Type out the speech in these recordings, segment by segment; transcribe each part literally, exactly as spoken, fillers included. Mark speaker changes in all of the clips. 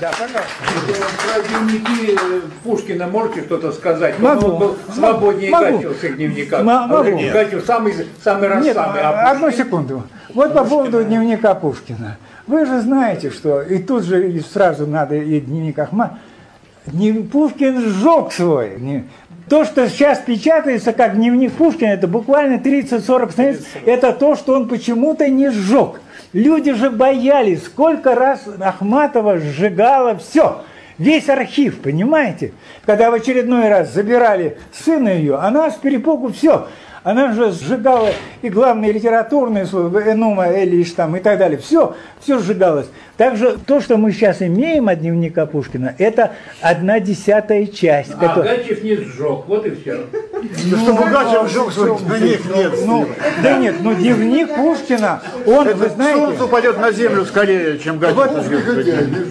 Speaker 1: Да, пожалуйста.
Speaker 2: Про дневники Пушкина можете что-то сказать?
Speaker 1: Могу.
Speaker 2: Он был свободнее Гатчева в своих дневниках.
Speaker 1: Могу.
Speaker 2: Гатчев самый, самый раз
Speaker 1: Нет,
Speaker 2: самый.
Speaker 1: А одну секунду. Вот по поводу дневника Пушкина. Вы же знаете, что и тут же сразу надо и дневник Ахматова. Пушкин сжег свой. То, что сейчас печатается как дневник Пушкина, это буквально тридцать-сорок страниц, это то, что он почему-то не сжег. Люди же боялись, сколько раз Ахматова сжигала все, весь архив, понимаете? Когда в очередной раз забирали сына ее, она с перепугу все. Она же сжигала и главные литературные слова, Энума, Элиш там и так далее. Все, все сжигалось. Также то, что мы сейчас имеем от дневника Пушкина, это одна десятая часть.
Speaker 2: А
Speaker 1: которая...
Speaker 2: Гатчев не сжег, вот и все.
Speaker 3: Ну, что Гатчев сжег свой дневник, нет.
Speaker 1: Ну, да нет, ну дневник Пушкина, он,
Speaker 3: Это
Speaker 1: вы знаете...
Speaker 3: солнце упадет на землю скорее, чем Гатчев сжег свой дневник.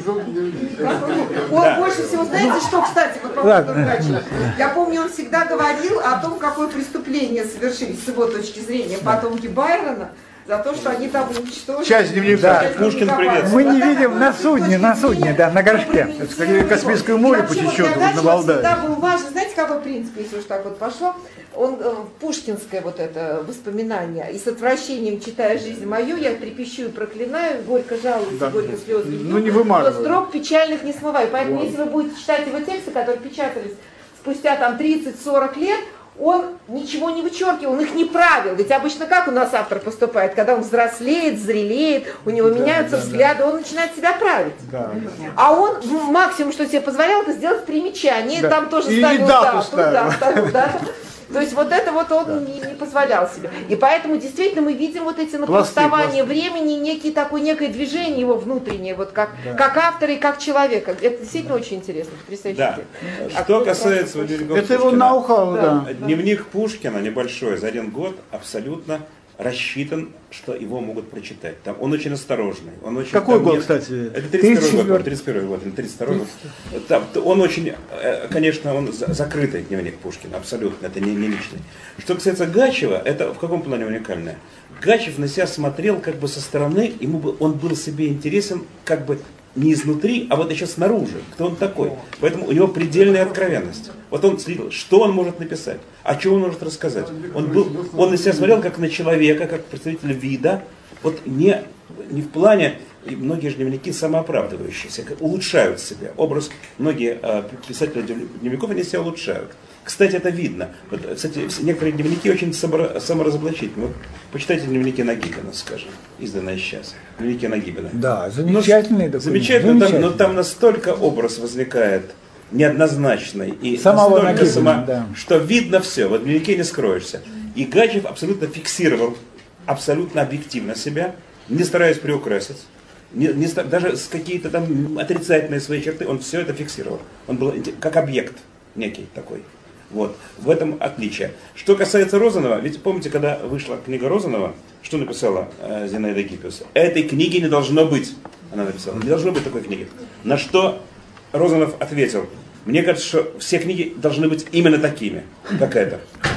Speaker 4: Он да. больше всего, знаете, что, кстати, вот по поводу Гатчева. Я помню, он всегда говорил о том, какое преступление совершили, с его точки зрения, потомки Байрона, за то, что они там уничтожили.
Speaker 3: Часть дневника.
Speaker 1: Да.
Speaker 5: Пушкин, привет.
Speaker 1: Мы не видим на судне, на судне, да, на горшке.
Speaker 3: Это скорее Каспийское море потечет вот на Валдае.
Speaker 4: Всегда был важен, знаете, какой принцип, если уж так вот пошло, он э, пушкинское вот это воспоминание, и с отвращением читая «Жизнь мою», я трепещу и проклинаю, горько жалуюсь, да. горько слезы лью,
Speaker 3: ну, не вымазывай.
Speaker 4: но строк печальных не смываю. Поэтому вот. Если вы будете читать его тексты, которые печатались спустя там тридцать-сорок лет, он ничего не вычеркивал, он их не правил. Ведь обычно как у нас автор поступает, когда он взрослеет, зрелеет, у него да, меняются да, взгляды, да. он начинает себя править. Да. А он максимум, что себе позволял, это сделать примечание, да. там тоже
Speaker 3: и
Speaker 4: ставил
Speaker 3: дату.
Speaker 4: дату, да, ставил дату. То есть вот это вот он да. не, не позволял себе. И поэтому действительно мы видим вот эти напластования времени, некий такой, некое движение его внутреннее, вот как, да. как автора и как человека. Это действительно очень интересно, потрясающе.
Speaker 5: Да. А что касается дневника
Speaker 3: Это его ноу-хау, да.
Speaker 5: да. Дневник Пушкина небольшой, за один год абсолютно рассчитан, что его могут прочитать. Там он очень осторожный. Он очень,
Speaker 3: Какой
Speaker 5: там,
Speaker 3: год,
Speaker 5: нет,
Speaker 3: кстати?
Speaker 5: Это тридцать первый год, тридцать первый год, тридцать второй год. Там, он очень, конечно, он закрытый дневник Пушкина, абсолютно, это не, не личный. Что касается Гатчева, это в каком плане уникальное? Гатчев на себя смотрел как бы со стороны, ему бы, он был себе интересен как бы не изнутри, а вот еще снаружи, кто он такой. Поэтому у него предельная откровенность. Вот он следил, что он может написать, о чем он может рассказать. Он, был, он на себя смотрел как на человека, как представителя вида, вот не, не в плане, и многие же дневники самооправдывающиеся, улучшают себя. Образ, многие э, писатели дневников, они себя улучшают. Кстати, это видно. Вот, кстати, некоторые дневники очень саморазоблачительны. Вот, почитайте дневники Нагибина, скажем, изданные сейчас. Дневники Нагибина.
Speaker 1: Да, замечательные документы.
Speaker 5: Замечательно, там, но там настолько образ возникает неоднозначный и
Speaker 1: самого
Speaker 5: настолько
Speaker 1: Нагибина,
Speaker 5: само,
Speaker 1: да.
Speaker 5: что видно все, вот в дневнике не скроешься. И Гатчев абсолютно фиксировал, абсолютно объективно себя, не стараясь приукрасить. Не, не, даже с какие-то там отрицательные свои черты, он все это фиксировал. Он был как объект некий такой. Вот, в этом отличие. Что касается Розанова, ведь помните, когда вышла книга Розанова, что написала э, Зинаида Гиппиус? Этой книги не должно быть, она написала, не должно быть такой книги. На что Розанов ответил, мне кажется, что все книги должны быть именно такими, как эта.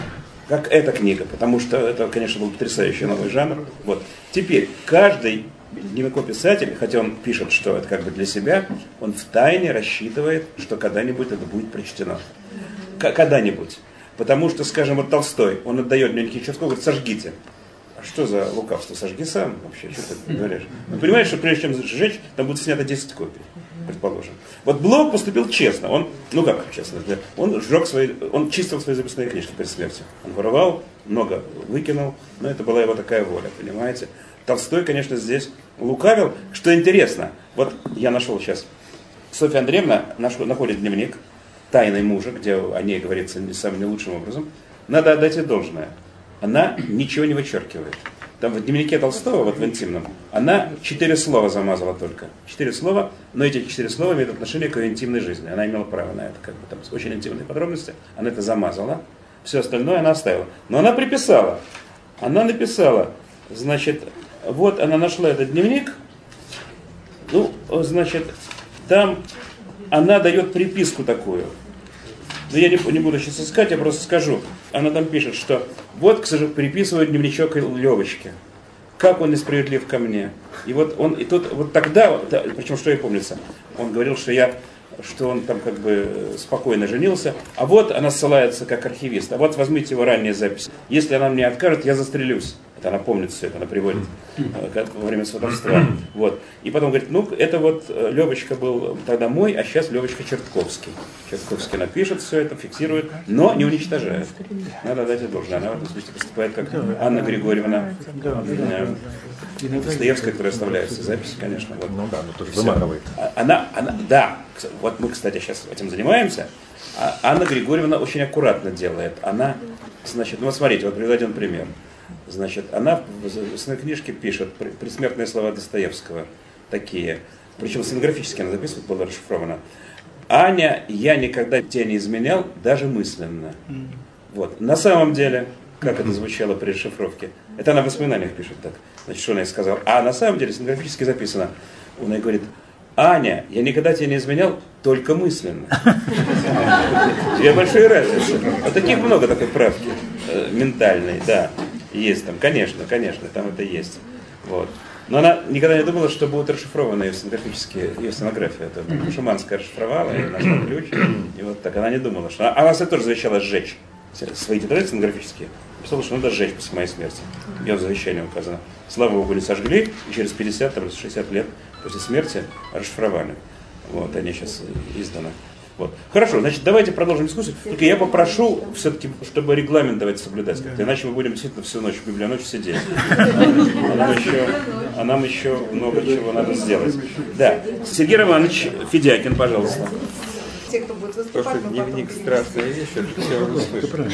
Speaker 5: Как эта книга, потому что это, конечно, был потрясающий новый жанр. Вот. Теперь, каждый дневникописатель, хотя он пишет, что это как бы для себя, он втайне рассчитывает, что когда-нибудь это будет прочтено. Когда-нибудь. Потому что, скажем, вот Толстой, он отдает дневники Чехова, говорит, сожгите. А что за лукавство? Сожги сам вообще, что ты говоришь? Ну, понимаешь, что прежде чем сжечь, там будет снято десять копий, предположим. Вот Блок поступил честно. Он, ну как честно, он сжег свои, он чистил свои записные книжки перед смертью. Он воровал, много выкинул, но это была его такая воля, понимаете? Толстой, конечно, здесь лукавил. Что интересно, вот я нашел сейчас, Софья Андреевна нашла, находит дневник «Тайны мужа», где о ней говорится не самым не лучшим образом. Надо отдать ей должное. Она ничего не вычеркивает. Там в дневнике Толстого, вот в интимном, она четыре слова замазала только. Четыре слова, но эти четыре слова имеют отношение к ее интимной жизни. Она имела право на это, как бы там очень интимные подробности. Она это замазала. Все остальное она оставила. Но она приписала. Она написала, значит, вот она нашла этот дневник. Ну, значит, там она дает приписку такую. Но я не, не буду сейчас искать, я просто скажу. Она там пишет, что вот, к сожалению, приписывают дневничок Левочке. как он несправедлив ко мне. И вот он, и тут, вот тогда, причем что я помнится, он говорил, что я, что он там как бы спокойно женился, а вот она ссылается как архивист, а вот возьмите его ранние записи. Если она мне откажет, я застрелюсь. Это она помнит все это, она приводит во время сватовства. Вот. И потом говорит, ну, это вот Левочка был тогда мой, а сейчас Левочка Чертковский. Чертковский напишет все это, фиксирует, но не уничтожает. Надо дать ей должное. Она в этом смысле поступает как Анна Григорьевна Достоевская, которая оставляет все записи, конечно. Вот.
Speaker 3: Ну да, но тоже выматывает.
Speaker 5: Она, она, да, вот мы, кстати, сейчас этим занимаемся. А Анна Григорьевна очень аккуратно делает. Она, значит, ну вот смотрите, вот приведу один пример. Значит, она в своей книжке пишет предсмертные слова Достоевского, такие, причем сценографически она записывает, была расшифрована. Аня, я никогда тебя не изменял, даже мысленно. Вот. На самом деле, как это звучало при расшифровке, это она в воспоминаниях пишет так. Значит, что она ей сказала. А на самом деле сценографически записано. Он ей говорит, Аня, я никогда тебя не изменял, только мысленно. Две большие разницы. Вот таких много такой правки э, ментальной, да. Есть там, конечно, конечно, там это есть. Вот. Но она никогда не думала, что будут расшифрованы ее сценографические, ее сценография. Это Шуманская расшифровала, и нашла ключ. И вот так она не думала, что... Она, она кстати, тоже завещала сжечь свои тетради сценографические. Писала, что надо сжечь после моей смерти. Ее в завещании указано. Слава Богу, не сожгли, и через пятьдесят шестьдесят лет после смерти расшифровали. Вот, они сейчас изданы. Вот. Хорошо, значит, давайте продолжим дискуссию. Только я попрошу все-таки, чтобы регламент давайте соблюдать. Иначе мы будем действительно всю ночь в библионочь сидеть. А нам, еще, а нам еще много чего надо сделать. Да. Сергей Романович Федякин, пожалуйста.
Speaker 4: Те, кто будет
Speaker 6: То,
Speaker 4: выступать,
Speaker 6: что
Speaker 4: мы
Speaker 6: дневник
Speaker 4: потом
Speaker 6: страшная вещь, это все услышали.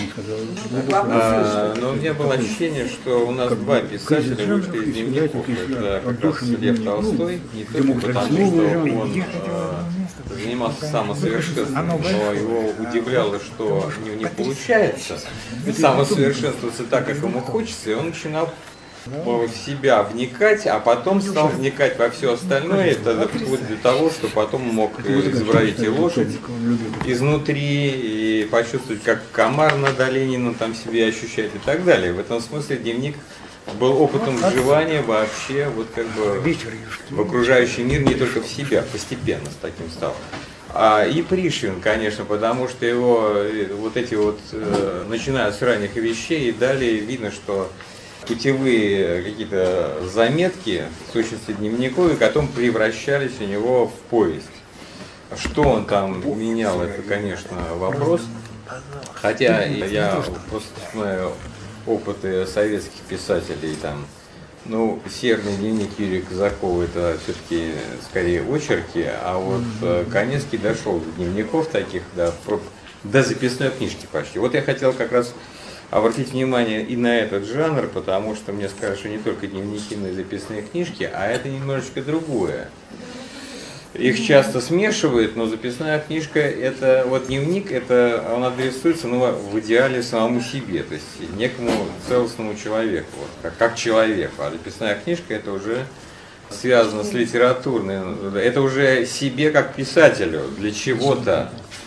Speaker 6: А, но у меня было ощущение, что у нас два писателя вышли из дневников. Это как раз Лев Толстой, не только потому, что он а, занимался самосовершенствованием, но его удивляло, что у него не получается самосовершенствоваться так, как ему хочется, и он начинал в себя вникать, а потом стал вникать во все остальное, это вплоть до того, что потом мог изобразить и лошадь изнутри, и почувствовать, как комар над оленином там себя ощущает и так далее. В этом смысле дневник был опытом выживания вообще вот как бы в окружающий мир, не только в себя, постепенно с таким стал. А, и Пришвин, конечно, потому что его вот эти вот, э, начиная с ранних вещей, и далее видно, что путевые какие-то заметки, в сущности дневниковые, потом превращались у него в повесть. Что он там менял, это, конечно, вопрос. Хотя я просто знаю опыты советских писателей, там, ну, «Северный дневник» Юрия Казакова — это все-таки скорее очерки, а вот Каневский дошел до дневников таких, до, до записной книжки почти. Вот я хотел как раз обратить внимание и на этот жанр, потому что мне скажут, что не только дневники, но и записные книжки, а это немножечко другое. Их часто смешивают, но записная книжка, это вот дневник, это он адресуется, ну, в идеале самому себе, то есть некому целостному человеку, вот, как, как человеку. А записная книжка это уже связано с литературной, это уже себе как писателю, для чего-то.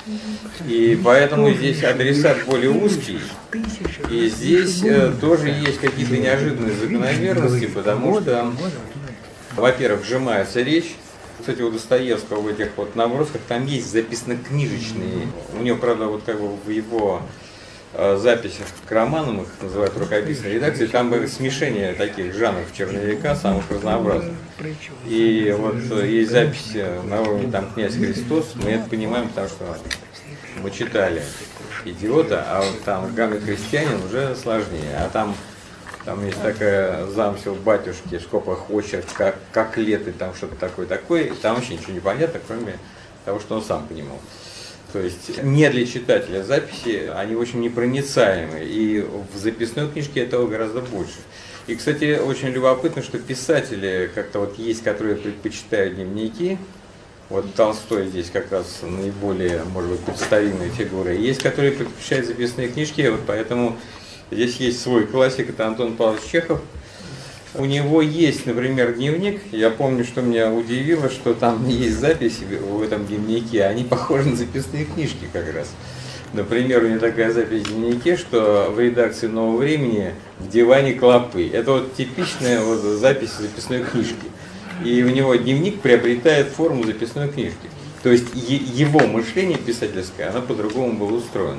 Speaker 6: И поэтому здесь адресат более узкий, и здесь э, тоже есть какие-то неожиданные закономерности, потому что, во-первых, сжимается речь. Кстати, у Достоевского в этих вот набросках там есть записно-книжечные, у него, правда, вот как бы в его э, записях к романам, их называют рукописной редакцией, там было смешение таких жанров черновика, самых разнообразных. И вот э, есть записи на уровне там «Князь Христос», мы это понимаем, потому что мы читали «Идиота», а вот там «Гамлет Крестьянин» уже сложнее, а там Там есть такая замысел батюшки, в скобках очерк, как, как лето, там что-то такое-такое, и там вообще ничего не понятно, кроме того, что он сам понимал. То есть не для читателя записи, они очень непроницаемы, и в записной книжке этого гораздо больше. И, кстати, очень любопытно, что писатели как-то вот есть, которые предпочитают дневники, вот Толстой здесь как раз наиболее, может быть, представительная фигура, и есть, которые предпочитают записные книжки, вот поэтому... Здесь есть свой классик, это Антон Павлович Чехов. У него есть, например, дневник. Я помню, что меня удивило, что там есть записи в этом дневнике, они похожи на записные книжки как раз. Например, у меня такая запись в дневнике, что в редакции «Нового времени» в диване клопы. Это вот типичная вот запись записной книжки. И у него дневник приобретает форму записной книжки. То есть его мышление писательское, оно по-другому было устроено.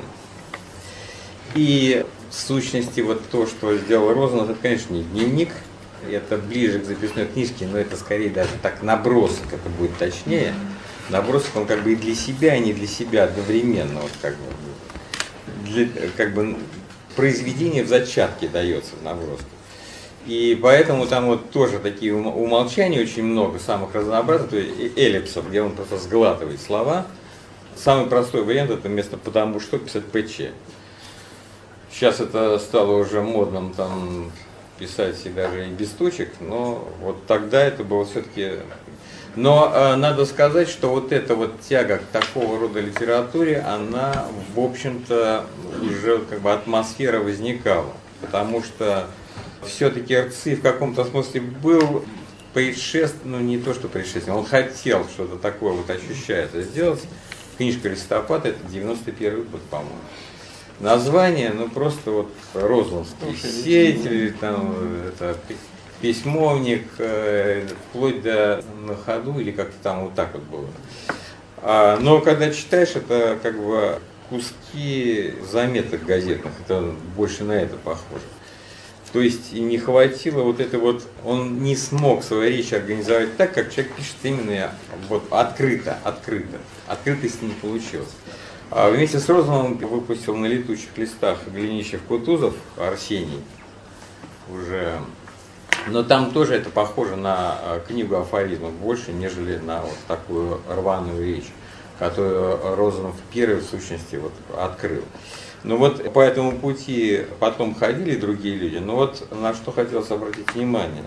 Speaker 6: И в сущности вот то, что сделал Розанов, это, конечно, не дневник, это ближе к записной книжке, но это скорее даже так набросок, это будет точнее. Набросок, он как бы и для себя, и не для себя одновременно, вот как бы, для, как бы произведение в зачатке дается в наброске. И поэтому там вот тоже такие умолчания очень много, самых разнообразных, то есть эллипсов, где он просто сглатывает слова. Самый простой вариант — это вместо «потому что» писать «пч». Сейчас это стало уже модным там писать и даже и без точек, но вот тогда это было все-таки... Но э, надо сказать, что вот эта вот тяга к такого рода литературе, она, в общем-то, уже как бы атмосфера возникала, потому что все-таки Эрци в каком-то смысле был предшественником, ну не то что предшественником, он хотел что-то такое, вот ощущается, сделать. Книжка «Листопад» — это девяносто первый год, по-моему. Название, ну просто вот розловские сеятели, там, это, письмовник, э, вплоть до «На ходу» или как-то там вот так вот было. А, но когда читаешь, это как бы куски заметок газетных, это больше на это похоже. То есть и не хватило вот это вот, он не смог свою речь организовать так, как человек пишет именно вот открыто, открыто. Открытости не получилось. А вместе с Розановым выпустил «На летучих листах» Глинищев-Кутузов Арсений уже. Но там тоже это похоже на книгу афоризмов больше, нежели на вот такую рваную речь, которую Розанов первый в сущности вот открыл. Ну вот по этому пути потом ходили другие люди, но вот на что хотелось обратить внимание,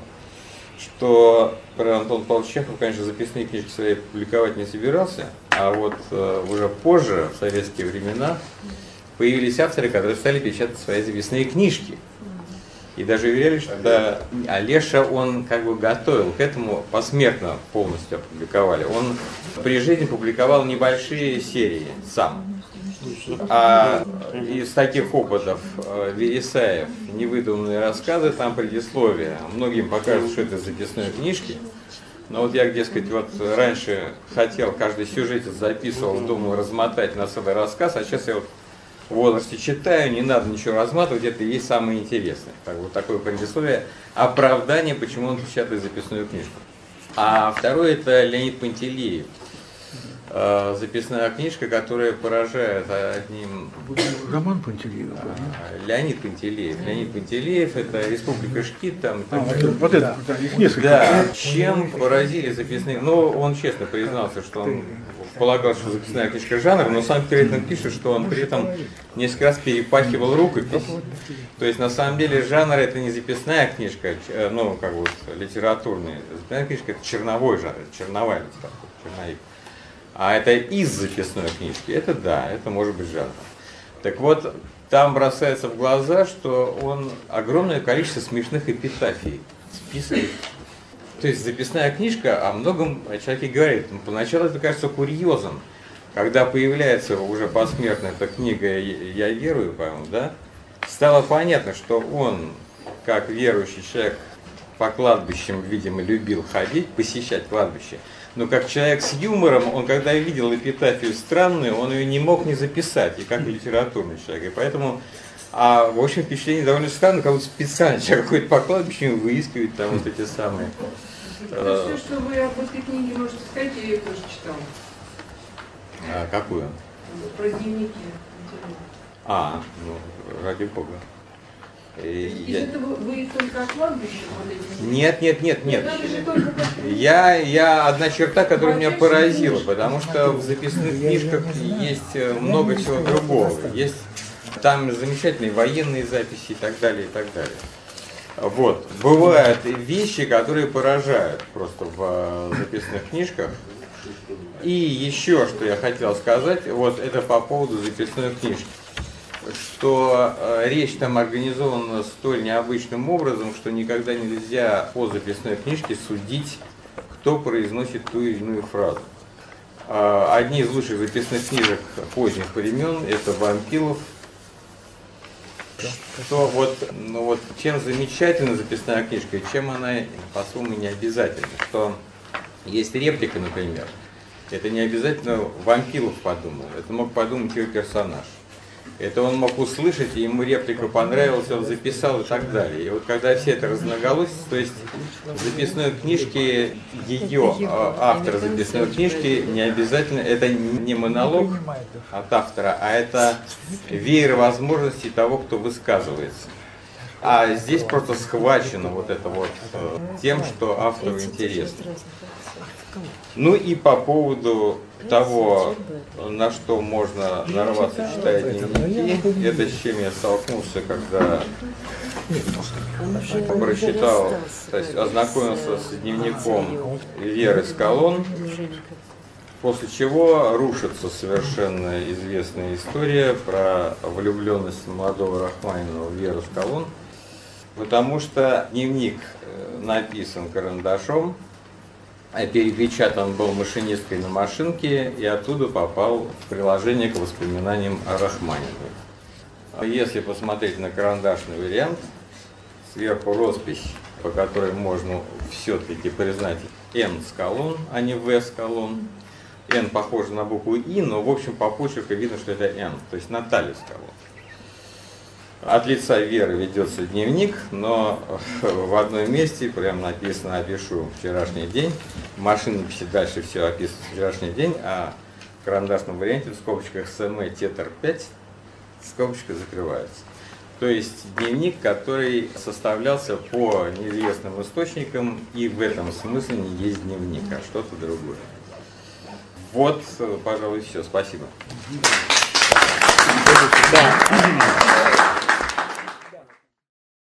Speaker 6: что Антон Павлович Чехов, конечно, записные книжки свои публиковать не собирался, а вот э, уже позже, в советские времена, появились авторы, которые стали печатать свои записные книжки. И даже уверяли, что да, Олеша, он как бы готовил к этому, посмертно полностью опубликовали. Он при жизни публиковал небольшие серии сам. А из таких опытов Вересаев, невыдуманные рассказы, там предисловие. Многим покажут, что это записные книжки. Но вот я, дескать, вот раньше хотел, каждый сюжет записывал, думал размотать на целый рассказ, а сейчас я вот в возрасте читаю, не надо ничего разматывать, это и есть самое интересное. Так, вот такое предисловие, оправдание, почему он печатает записную книжку. А второе — это Леонид Пантелеев. Записная книжка, которая поражает одним...
Speaker 3: Роман Пантелеев.
Speaker 6: Леонид Пантелеев. Леонид Пантелеев — это «Республика Шкит». Там,
Speaker 3: а, вот, вот это, их несколько.
Speaker 6: Да, чем поразили записные... Ну, он честно признался, что он полагал, что записная книжка жанр, но сам при этом пишет, что он при этом несколько раз перепахивал рукопись. То есть, на самом деле, жанр — это не записная книжка, ну, как вот литературная. Записная книжка — это черновой жанр, черновая литература, черновик. А это из записной книжки, это да, это может быть жанр. Так вот, там бросается в глаза, что он огромное количество смешных эпитафий списывает. То есть записная книжка о многом о человеке говорит. Поначалу это кажется курьезом, когда появляется уже посмертно эта книга «Я верую», по-моему, да, стало понятно, что он, как верующий человек, по кладбищам, видимо, любил ходить, посещать кладбище. Но как человек с юмором, он когда видел эпитафию странную, он ее не мог не записать, и как литературный человек. И поэтому, а в общем, впечатление довольно странное, как будто специально человек ходит по кладбищам и выискивает там вот эти самые.
Speaker 7: Это все, что вы об этой книге можете сказать, я ее тоже читала.
Speaker 6: А какую?
Speaker 7: Про дневники.
Speaker 6: А, ну, ради бога.
Speaker 7: И я... это вы, вы только о кладбище?
Speaker 6: Нет, нет, нет, нет. Я, я одна черта, которая меня поразила, потому что в записных книжках есть много всего другого. Есть там замечательные военные записи и так далее, и так далее. Вот. Бывают вещи, которые поражают просто в записных книжках. И еще, что я хотел сказать, вот это по поводу записной книжки. Что э, речь там организована столь необычным образом, что никогда нельзя по записной книжке судить, кто произносит ту или иную фразу. Одни из лучших записных книжек поздних времен – это Вампилов. Что вот, ну вот, чем замечательна записная книжка и чем она, по-своему, не обязательна. Что есть реплика, например, это не обязательно Вампилов подумал, это мог подумать его персонаж. Это он мог услышать, и ему реплика понравилась, он записал и так далее. И вот когда все это разноголосие, то есть в записной книжке ее, автора записной книжки, не обязательно, это не монолог от автора, а это веер возможностей того, кто высказывается. А здесь просто схвачено вот это вот тем, что автору интересно. Ну и по поводу того, на что можно нарваться, читая дневники, это с чем я столкнулся, когда прочитал, то есть ознакомился с дневником Веры Скалон, после чего рушится совершенно известная история про влюбленность молодого Рахманинова в Веру Скалон, потому что дневник написан карандашом, а перепечатан был машинисткой на машинке и оттуда попал в приложение к воспоминаниям о Рахманинове. Если посмотреть на карандашный вариант, сверху роспись, по которой можно все-таки признать Н Скалон, а не В Скалон. Н похоже на букву И, но в общем по почерку видно, что это Н, то есть Наталья Скалон. От лица Веры ведется дневник, но в одном месте прям написано «Опишу вчерашний день». В машинописи дальше все описывается вчерашний день, а в карандашном варианте в скобочках СМ Тетр пять скобочка закрывается. То есть дневник, который составлялся по неизвестным источникам, и в этом смысле не есть дневник, а что-то другое. Вот, пожалуй, все. Спасибо.
Speaker 1: Да.